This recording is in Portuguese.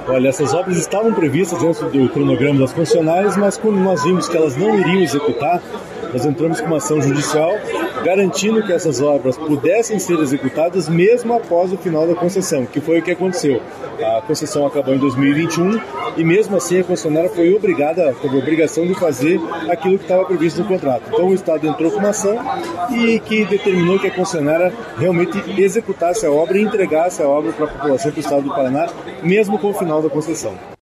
Olha, essas obras estavam previstas dentro do cronograma das concessionárias, mas quando nós vimos que elas não iriam executar, nós entramos com uma ação judicial garantindo que essas obras pudessem ser executadas mesmo após o final da concessão, que foi o que aconteceu. A concessão acabou em 2021 e mesmo assim a concessionária teve a obrigação de fazer aquilo que estava previsto no contrato. Então o Estado entrou com uma ação e que determinou que a concessionária realmente executasse a obra e entregasse a obra para a população do Estado do Paraná, mesmo com o final da concessão.